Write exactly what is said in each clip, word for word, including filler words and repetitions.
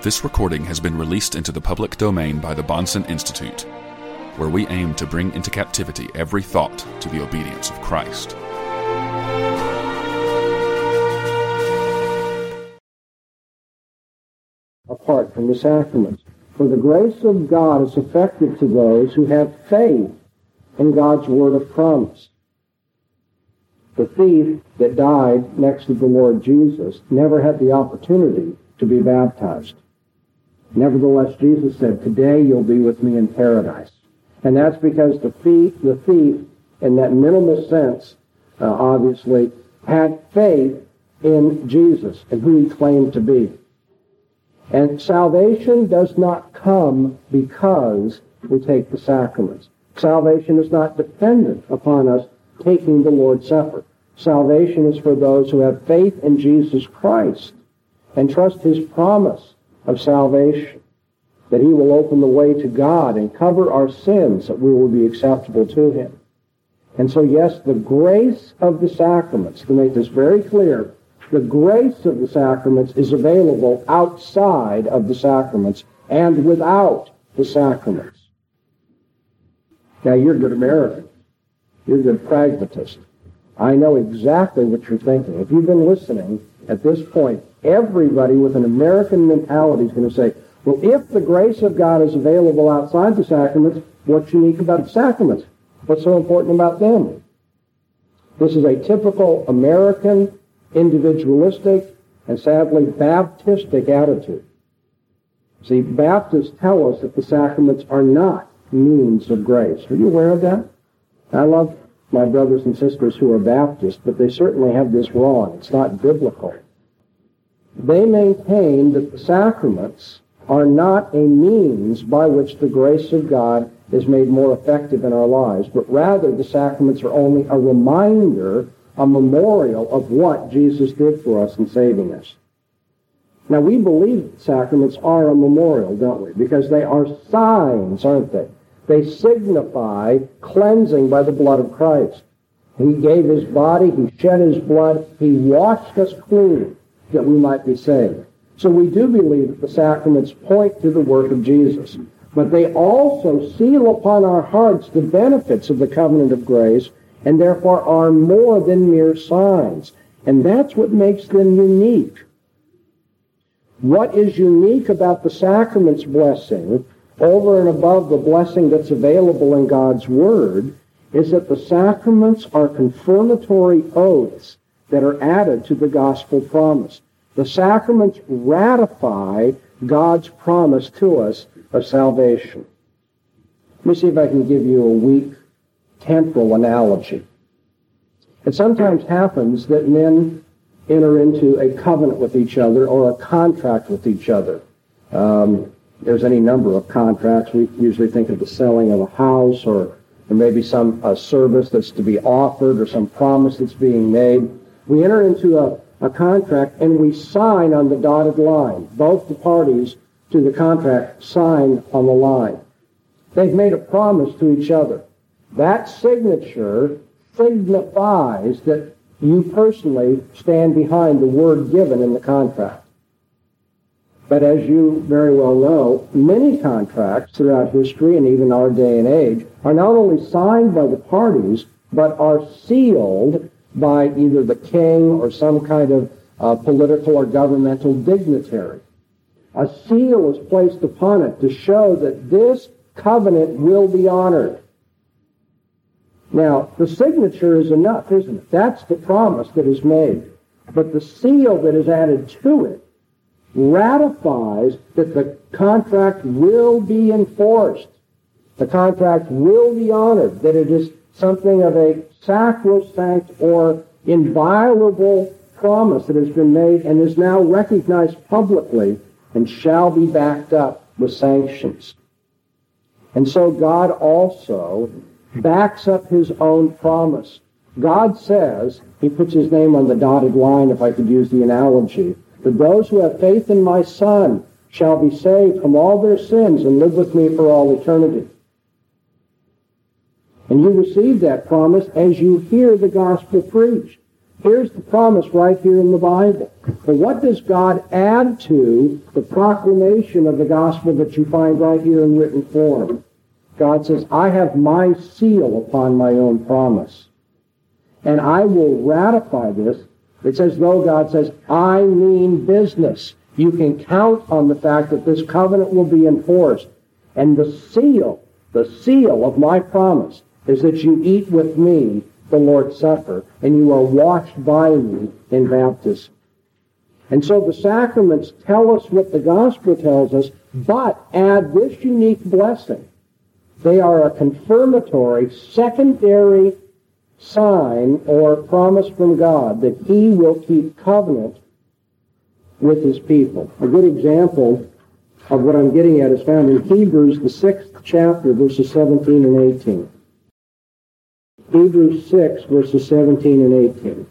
This recording has been released into the public domain by the Bahnsen Institute, where we aim to bring into captivity every thought to the obedience of Christ. Apart from the sacraments. For the grace of God is effective to those who have faith in God's word of promise. The thief that died next to the Lord Jesus never had the opportunity to be baptized. Nevertheless, Jesus said, "Today you'll be with me in paradise." And that's because the thief, the thief in that minimal sense, uh, obviously, had faith in Jesus and who he claimed to be. And salvation does not come because we take the sacraments. Salvation is not dependent upon us taking the Lord's Supper. Salvation is for those who have faith in Jesus Christ and trust his promise of salvation, that he will open the way to God and cover our sins, that we will be acceptable to him. And so, yes, the grace of the sacraments, to make this very clear, the grace of the sacraments is available outside of the sacraments and without the sacraments. Now, you're a good American. You're a good pragmatist. I know exactly what you're thinking. If you've been listening at this point, everybody with an American mentality is going to say, well, if the grace of God is available outside the sacraments, what's unique about the sacraments? What's so important about them? This is a typical American, individualistic, and sadly Baptistic attitude. See, Baptists tell us that the sacraments are not means of grace. Are you aware of that? I love my brothers and sisters who are Baptists, but they certainly have this wrong. It's not biblical. They maintain that the sacraments are not a means by which the grace of God is made more effective in our lives, but rather the sacraments are only a reminder, a memorial of what Jesus did for us in saving us. Now, we believe that sacraments are a memorial, don't we? Because they are signs, aren't they? They signify cleansing by the blood of Christ. He gave his body, he shed his blood, he washed us clean that we might be saved. So we do believe that the sacraments point to the work of Jesus. But they also seal upon our hearts the benefits of the covenant of grace, and therefore are more than mere signs. And that's what makes them unique. What is unique about the sacrament's blessing, over and above the blessing that's available in God's Word, is that the sacraments are confirmatory oaths that are added to the gospel promise. The sacraments ratify God's promise to us of salvation. Let me see if I can give you a weak temporal analogy. It sometimes happens that men enter into a covenant with each other or a contract with each other. Um, there's any number of contracts. We usually think of the selling of a house, or, or maybe some uh, service that's to be offered, or some promise that's being made. We enter into a, a contract and we sign on the dotted line. Both the parties to the contract sign on the line. They've made a promise to each other. That signature signifies that you personally stand behind the word given in the contract. But as you very well know, many contracts throughout history and even our day and age are not only signed by the parties, but are sealed by either the king or some kind of uh, political or governmental dignitary. A seal is placed upon it to show that this covenant will be honored. Now, the signature is enough, isn't it? That's the promise that is made. But the seal that is added to it ratifies that the contract will be enforced. The contract will be honored, that it is something of a sacrosanct or inviolable promise that has been made and is now recognized publicly and shall be backed up with sanctions. And so God also backs up his own promise. God says, he puts his name on the dotted line, if I could use the analogy, that those who have faith in my Son shall be saved from all their sins and live with me for all eternity. And you receive that promise as you hear the gospel preached. Here's the promise right here in the Bible. But what does God add to the proclamation of the gospel that you find right here in written form? God says, I have my seal upon my own promise. And I will ratify this. It's as though God says, I mean business. You can count on the fact that this covenant will be enforced. And the seal, the seal of my promise is that you eat with me the Lord's Supper, and you are washed by me in baptism. And so the sacraments tell us what the gospel tells us, but add this unique blessing. They are a confirmatory, secondary sign or promise from God that he will keep covenant with his people. A good example of what I'm getting at is found in Hebrews, the sixth chapter, verses seventeen and eighteen. Hebrews six, verses seventeen and eighteen.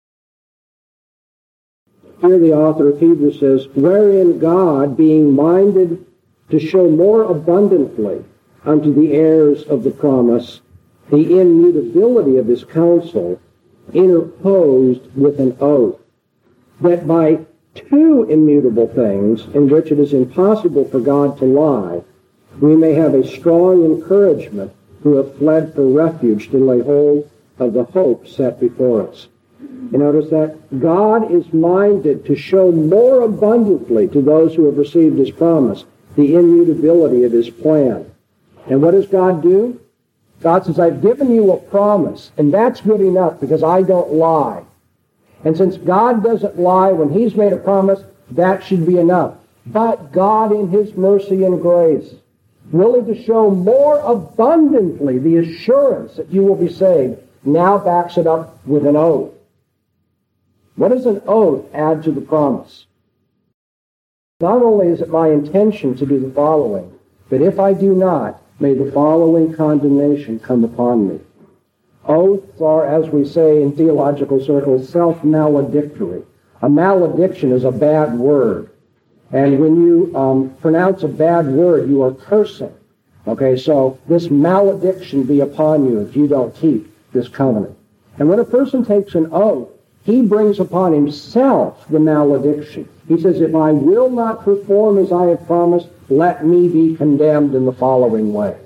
Here the author of Hebrews says, wherein God, being minded to show more abundantly unto the heirs of the promise the immutability of his counsel, interposed with an oath, that by two immutable things in which it is impossible for God to lie, we may have a strong encouragement who have fled for refuge to lay hold of the hope set before us. You notice that? God is minded to show more abundantly to those who have received his promise the immutability of his plan. And what does God do? God says, I've given you a promise, and that's good enough because I don't lie. And since God doesn't lie when he's made a promise, that should be enough. But God, in his mercy and grace, willing to show more abundantly the assurance that you will be saved, now backs it up with an oath. What does an oath add to the promise? Not only is it my intention to do the following, but if I do not, may the following condemnation come upon me. Oaths are, as we say in theological circles, self-maledictory. A malediction is a bad word. And when you um, pronounce a bad word, you are cursing. Okay, so this malediction be upon you if you don't keep this covenant. And when a person takes an oath, he brings upon himself the malediction. He says, if I will not perform as I have promised, let me be condemned in the following way.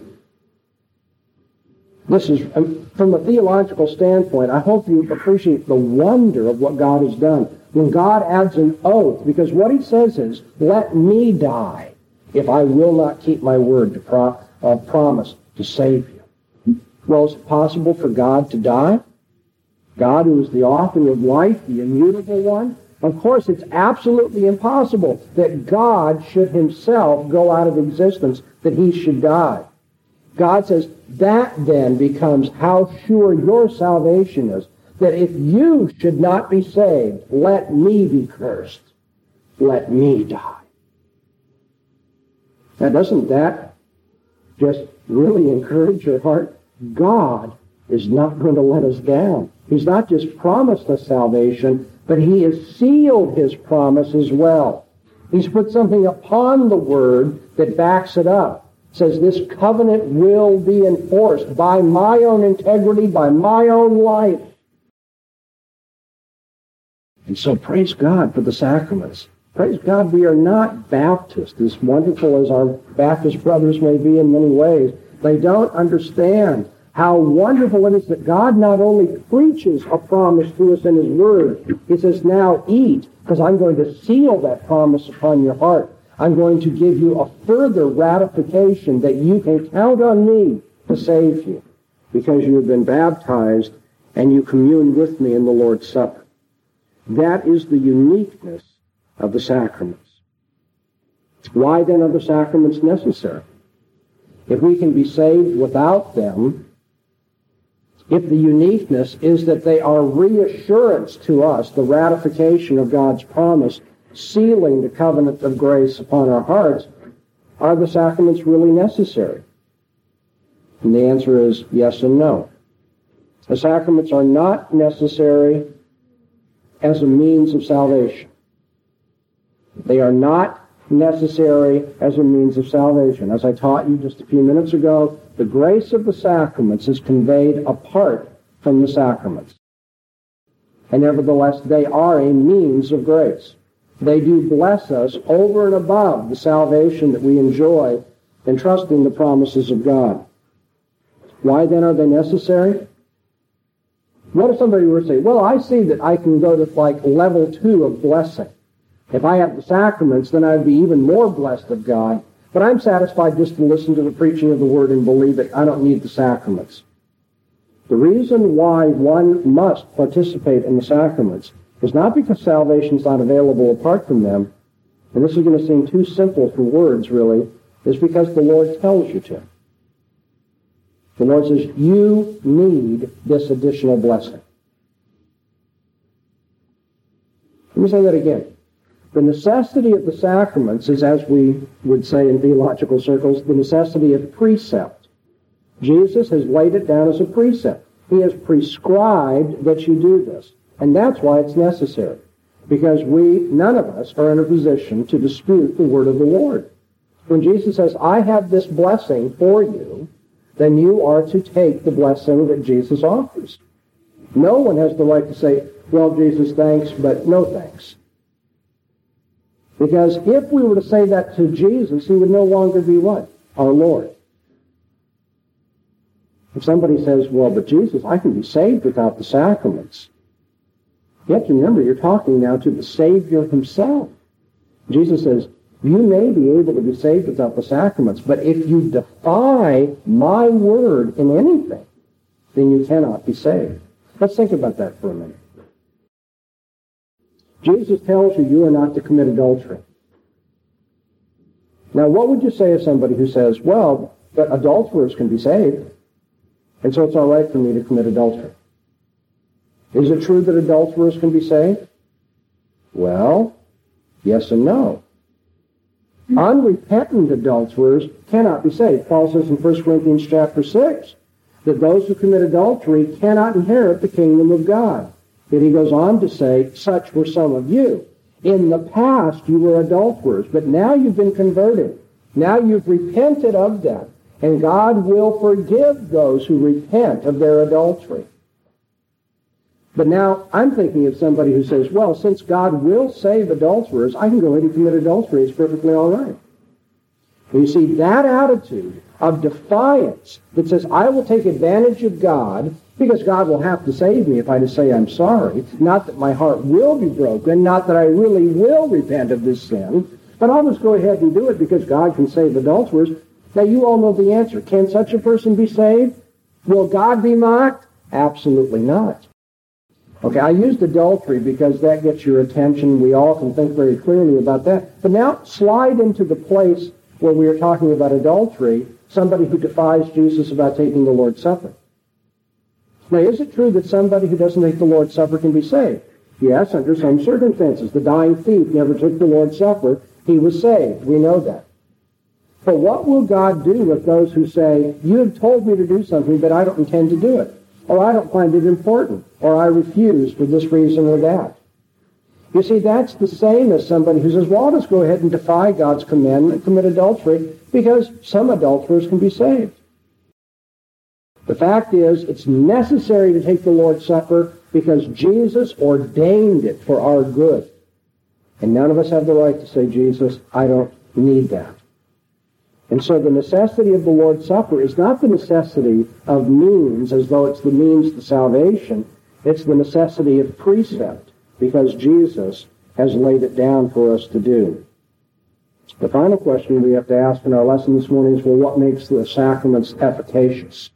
This is, from a theological standpoint, I hope you appreciate the wonder of what God has done. When God adds an oath, because what he says is, let me die if I will not keep my word to pro- uh, promise to save you. Well, is it possible for God to die? God, who is the author of life, the immutable one? Of course, it's absolutely impossible that God should himself go out of existence, that he should die. God says, that then becomes how sure your salvation is, that if you should not be saved, let me be cursed. Let me die. Now, doesn't that just really encourage your heart? God is not going to let us down. He's not just promised us salvation, but he has sealed his promise as well. He's put something upon the word that backs it up. It says this covenant will be enforced by my own integrity, by my own life. And so praise God for the sacraments. Praise God we are not Baptists, as wonderful as our Baptist brothers may be in many ways. They don't understand how wonderful it is that God not only preaches a promise to us in his word, he says, now eat, because I'm going to seal that promise upon your heart. I'm going to give you a further ratification that you can count on me to save you, because you have been baptized and you commune with me in the Lord's Supper. That is the uniqueness of the sacraments. Why then are the sacraments necessary? If we can be saved without them, if the uniqueness is that they are reassurance to us, the ratification of God's promise, sealing the covenant of grace upon our hearts, are the sacraments really necessary? And the answer is yes and no. The sacraments are not necessary as a means of salvation. They are not necessary as a means of salvation. As I taught you just a few minutes ago, the grace of the sacraments is conveyed apart from the sacraments. And nevertheless, they are a means of grace. They do bless us over and above the salvation that we enjoy in trusting the promises of God. Why then are they necessary? What if somebody were to say, well, I see that I can go to like level two of blessing. If I have the sacraments, then I'd be even more blessed of God. But I'm satisfied just to listen to the preaching of the Word and believe it. I don't need the sacraments. The reason why one must participate in the sacraments is not because salvation is not available apart from them, and this is going to seem too simple for words, really, is because the Lord tells you to. The Lord says, you need this additional blessing. Let me say that again. The necessity of the sacraments is, as we would say in theological circles, the necessity of precept. Jesus has laid it down as a precept. He has prescribed that you do this. And that's why it's necessary. Because we, none of us, are in a position to dispute the word of the Lord. When Jesus says, I have this blessing for you, then you are to take the blessing that Jesus offers. No one has the right to say, well, Jesus, thanks, but no thanks. Because if we were to say that to Jesus, he would no longer be what? Our Lord. If somebody says, well, but Jesus, I can be saved without the sacraments. You have to remember, you're talking now to the Savior himself. Jesus says, you may be able to be saved without the sacraments, but if you defy my word in anything, then you cannot be saved. Let's think about that for a minute. Jesus tells you you are not to commit adultery. Now, what would you say of somebody who says, well, but adulterers can be saved, and so it's all right for me to commit adultery? Is it true that adulterers can be saved? Well, yes and no. Unrepentant adulterers cannot be saved. Paul says in First Corinthians chapter six that those who commit adultery cannot inherit the kingdom of God. Yet he goes on to say, such were some of you. In the past you were adulterers, but now you've been converted. Now you've repented of that. And God will forgive those who repent of their adultery. But now I'm thinking of somebody who says, well, since God will save adulterers, I can go ahead and commit adultery. It's perfectly all right. And you see, that attitude of defiance that says, I will take advantage of God because God will have to save me if I just say I'm sorry. Not that my heart will be broken, not that I really will repent of this sin, but I'll just go ahead and do it because God can save adulterers. Now, you all know the answer. Can such a person be saved? Will God be mocked? Absolutely not. Okay, I used adultery because that gets your attention. We all can think very clearly about that. But now slide into the place where we are talking about adultery, somebody who defies Jesus about taking the Lord's Supper. Now, is it true that somebody who doesn't take the Lord's Supper can be saved? Yes, under some circumstances. The dying thief never took the Lord's Supper. He was saved. We know that. But what will God do with those who say, you have told me to do something, but I don't intend to do it? Or I don't find it important, or I refuse for this reason or that. You see, that's the same as somebody who says, well, I'll just go ahead and defy God's commandment and commit adultery because some adulterers can be saved. The fact is, it's necessary to take the Lord's Supper because Jesus ordained it for our good. And none of us have the right to say, Jesus, I don't need that. And so the necessity of the Lord's Supper is not the necessity of means as though it's the means to salvation. It's the necessity of precept because Jesus has laid it down for us to do. The final question we have to ask in our lesson this morning is, well, what makes the sacraments efficacious?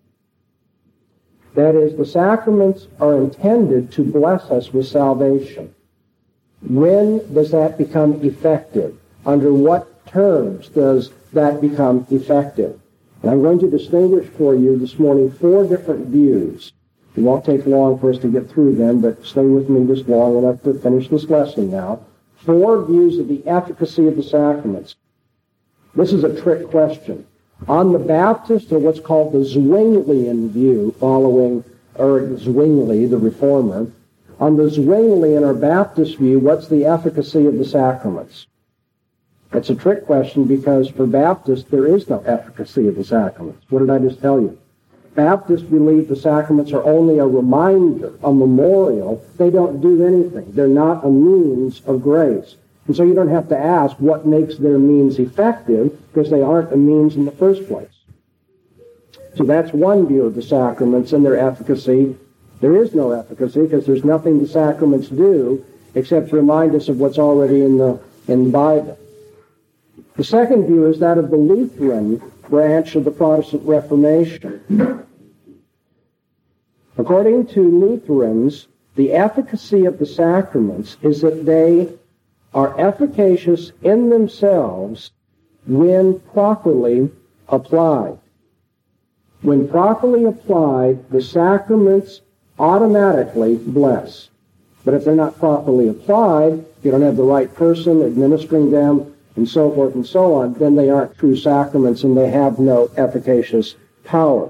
That is, the sacraments are intended to bless us with salvation. When does that become effective? Under what terms does that become effective? And I'm going to distinguish for you this morning four different views. It won't take long for us to get through them, but stay with me just long enough to finish this lesson now. Four views of the efficacy of the sacraments. This is a trick question. On the Baptist, or what's called the Zwinglian view, following Eric Zwingli, the Reformer, on the Zwinglian or Baptist view, what's the efficacy of the sacraments? It's a trick question because for Baptists, there is no efficacy of the sacraments. What did I just tell you? Baptists believe the sacraments are only a reminder, a memorial. They don't do anything. They're not a means of grace. And so you don't have to ask what makes their means effective, because they aren't a means in the first place. So that's one view of the sacraments and their efficacy. There is no efficacy because there's nothing the sacraments do except to remind us of what's already in the, in the Bible. The second view is that of the Lutheran branch of the Protestant Reformation. According to Lutherans, the efficacy of the sacraments is that they are efficacious in themselves when properly applied. When properly applied, the sacraments automatically bless. But if they're not properly applied, you don't have the right person administering them, and so forth and so on, then they aren't true sacraments and they have no efficacious power.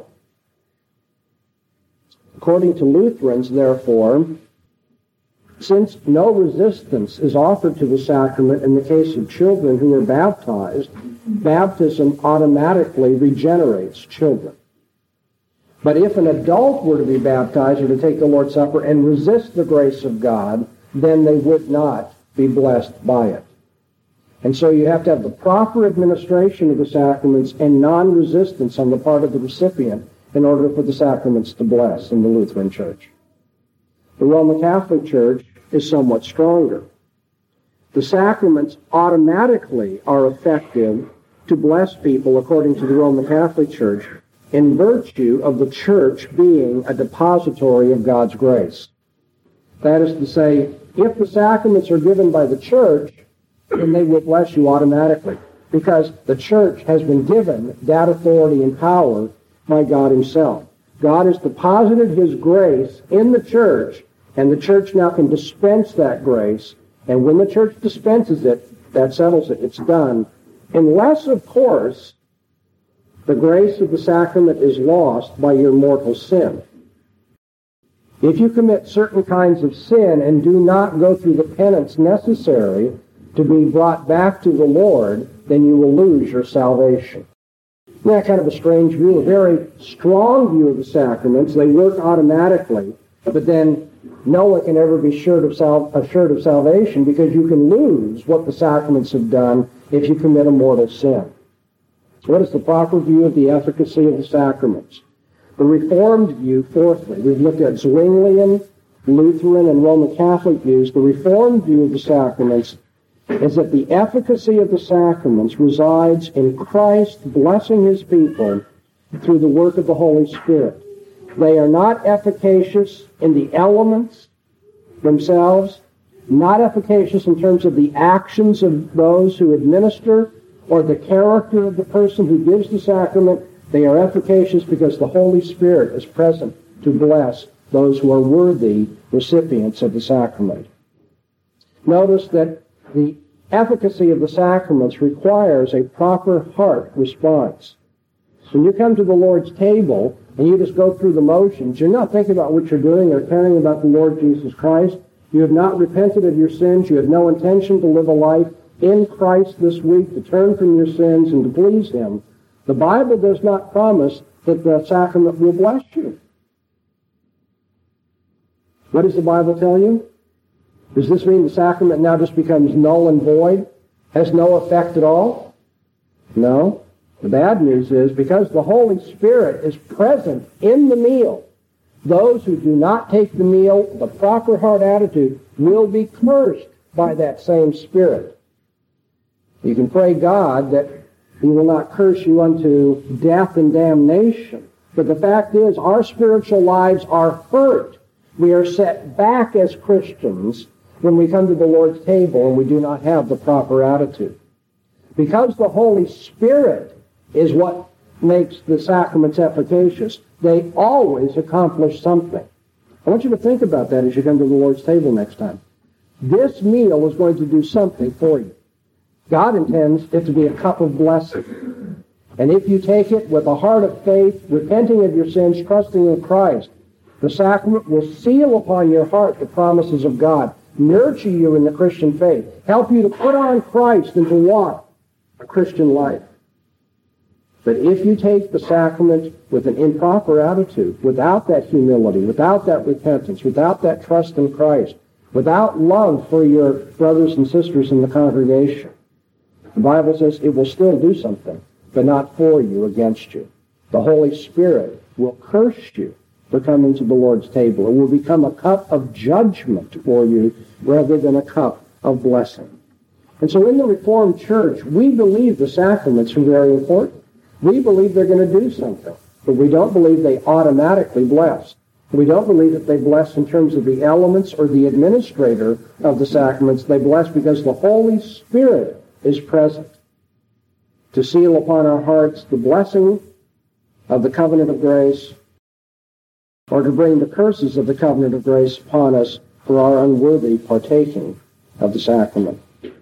According to Lutherans, therefore, since no resistance is offered to the sacrament in the case of children who are baptized, baptism automatically regenerates children. But if an adult were to be baptized or to take the Lord's Supper and resist the grace of God, then they would not be blessed by it. And so you have to have the proper administration of the sacraments and non-resistance on the part of the recipient in order for the sacraments to bless in the Lutheran Church. The Roman Catholic Church is somewhat stronger. The sacraments automatically are effective to bless people according to the Roman Catholic Church in virtue of the Church being a depository of God's grace. That is to say, if the sacraments are given by the Church, then they will bless you automatically, because the Church has been given that authority and power by God Himself. God has deposited His grace in the Church, and the Church now can dispense that grace, and when the Church dispenses it, that settles it. It's done. Unless, of course, the grace of the sacrament is lost by your mortal sin. If you commit certain kinds of sin and do not go through the penance necessary to be brought back to the Lord, then you will lose your salvation. Isn't that kind of a strange view? A very strong view of the sacraments. They work automatically, but then no one can ever be assured of, sal- assured of salvation, because you can lose what the sacraments have done if you commit a mortal sin. What is the proper view of the efficacy of the sacraments? The Reformed view, fourthly, we've looked at Zwinglian, Lutheran, and Roman Catholic views. The Reformed view of the sacraments is that the efficacy of the sacraments resides in Christ blessing His people through the work of the Holy Spirit. They are not efficacious in the elements themselves, not efficacious in terms of the actions of those who administer or the character of the person who gives the sacrament. They are efficacious because the Holy Spirit is present to bless those who are worthy recipients of the sacrament. Notice that the efficacy of the sacraments requires a proper heart response. When you come to the Lord's table and you just go through the motions, you're not thinking about what you're doing or caring about the Lord Jesus Christ. You have not repented of your sins. You have no intention to live a life in Christ this week, to turn from your sins and to please Him. The Bible does not promise that the sacrament will bless you. What does the Bible tell you? Does this mean the sacrament now just becomes null and void, has no effect at all? No. The bad news is, because the Holy Spirit is present in the meal, those who do not take the meal, the proper heart attitude, will be cursed by that same Spirit. You can pray God that He will not curse you unto death and damnation. But the fact is, our spiritual lives are hurt. We are set back as Christians when we come to the Lord's table and we do not have the proper attitude. Because the Holy Spirit is what makes the sacraments efficacious, they always accomplish something. I want you to think about that as you come to the Lord's table next time. This meal is going to do something for you. God intends it to be a cup of blessing. And if you take it with a heart of faith, repenting of your sins, trusting in Christ, the sacrament will seal upon your heart the promises of God, nurture you in the Christian faith, help you to put on Christ and to walk a Christian life. But if you take the sacrament with an improper attitude, without that humility, without that repentance, without that trust in Christ, without love for your brothers and sisters in the congregation, the Bible says it will still do something, but not for you, against you. The Holy Spirit will curse you for coming to the Lord's table. It will become a cup of judgment for you rather than a cup of blessing. And so in the Reformed Church, we believe the sacraments are very important. We believe they're going to do something, but we don't believe they automatically bless. We don't believe that they bless in terms of the elements or the administrator of the sacraments. They bless because the Holy Spirit is present to seal upon our hearts the blessing of the covenant of grace, or to bring the curses of the covenant of grace upon us for our unworthy partaking of the sacrament.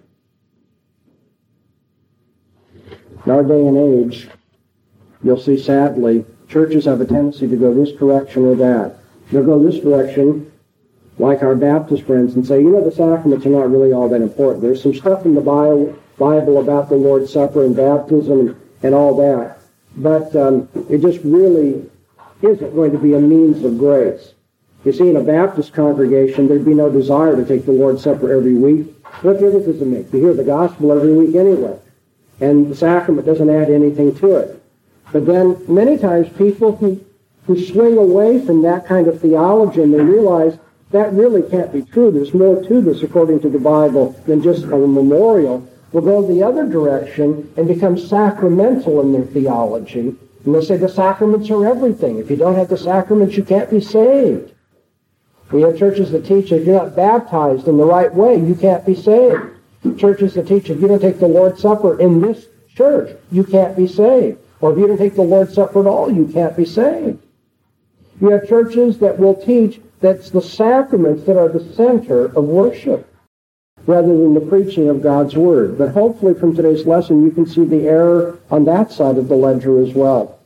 In our day and age, you'll see, sadly, churches have a tendency to go this direction or that. They'll go this direction, like our Baptist friends, and say, you know, the sacraments are not really all that important. There's some stuff in the Bible about the Lord's Supper and baptism and all that, but um, it just really isn't going to be a means of grace. You see, in a Baptist congregation, there'd be no desire to take the Lord's Supper every week. What difference does it make? You hear the gospel every week anyway, and the sacrament doesn't add anything to it. But then many times people who, who swing away from that kind of theology, and they realize that really can't be true. There's more to this according to the Bible than just a memorial, will go the other direction and become sacramental in their theology. And they'll say the sacraments are everything. If you don't have the sacraments, you can't be saved. We have churches that teach if you're not baptized in the right way, you can't be saved. Churches that teach if you don't take the Lord's Supper in this church, you can't be saved. Or if you don't take the Lord's Supper at all, you can't be saved. You have churches that will teach that it's the sacraments that are the center of worship, rather than the preaching of God's Word. But hopefully from today's lesson you can see the error on that side of the ledger as well.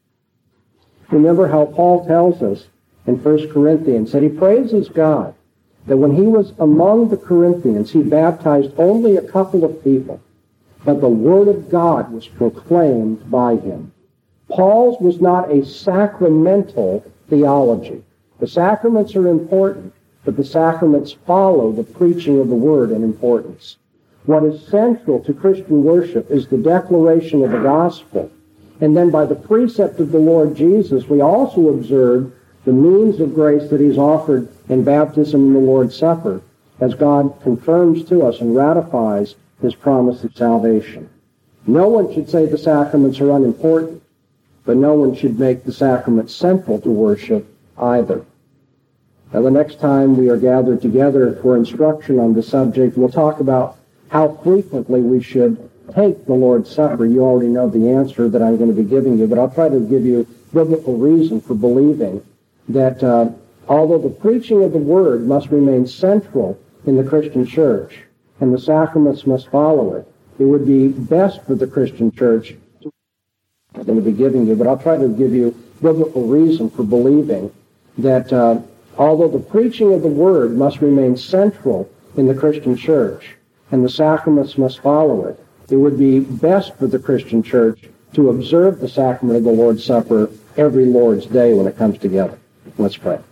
Remember how Paul tells us in First Corinthians that he praises God that when he was among the Corinthians, he baptized only a couple of people, but the Word of God was proclaimed by him. Paul's was not a sacramental theology. The sacraments are important, but the sacraments follow the preaching of the Word in importance. What is central to Christian worship is the declaration of the gospel. And then by the precept of the Lord Jesus, we also observe the means of grace that he's offered in baptism and the Lord's Supper, as God confirms to us and ratifies his promise of salvation. No one should say the sacraments are unimportant, but no one should make the sacraments central to worship either. Now, the next time we are gathered together for instruction on the subject, we'll talk about how frequently we should take the Lord's Supper. You already know the answer that I'm going to be giving you, but I'll try to give you biblical reason for believing that uh, although the preaching of the Word must remain central in the Christian church, and the sacraments must follow it, it would be best for the Christian church to I'm going to be giving you, but I'll try to give you biblical reason for believing that uh, although the preaching of the Word must remain central in the Christian church, and the sacraments must follow it, it would be best for the Christian church to observe the sacrament of the Lord's Supper every Lord's Day when it comes together. Let's pray.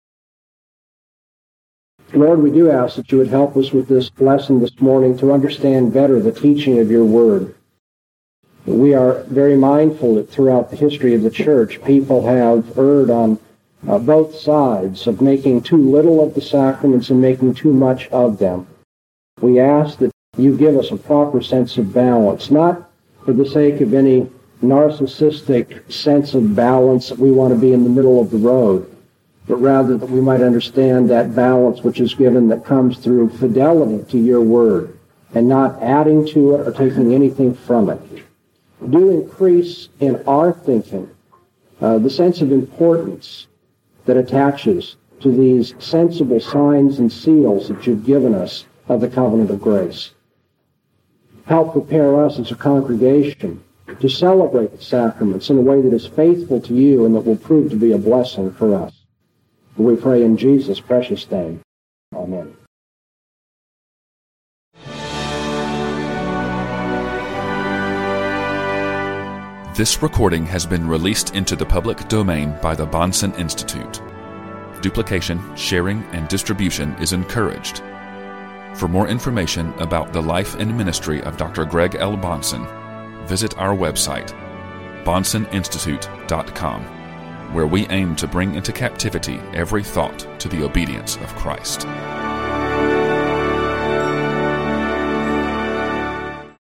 Lord, we do ask that you would help us with this lesson this morning to understand better the teaching of your Word. We are very mindful that throughout the history of the church, people have erred on uh, both sides of making too little of the sacraments and making too much of them. We ask that you give us a proper sense of balance, not for the sake of any narcissistic sense of balance that we want to be in the middle of the road, but rather that we might understand that balance which is given that comes through fidelity to your Word and not adding to it or taking anything from it. Do increase in our thinking uh, the sense of importance that attaches to these sensible signs and seals that you've given us of the covenant of grace. Help prepare us as a congregation to celebrate the sacraments in a way that is faithful to you and that will prove to be a blessing for us. We pray in Jesus' precious name. Amen. This recording has been released into the public domain by the Bahnsen Institute. Duplication, sharing, and distribution is encouraged. For more information about the life and ministry of Doctor Greg L. Bahnsen, visit our website, bahnsen institute dot com, where we aim to bring into captivity every thought to the obedience of Christ.